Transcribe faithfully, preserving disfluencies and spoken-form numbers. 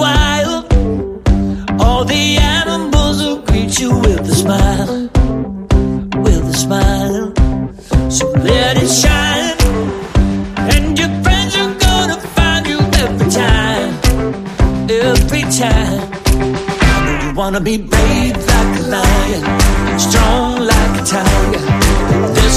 wild. All the animals will greet you with a smile, with a smile. So let it shine, and your friends are gonna find you every time, every time. I know you wanna be brave like a lion, strong like a tiger. There's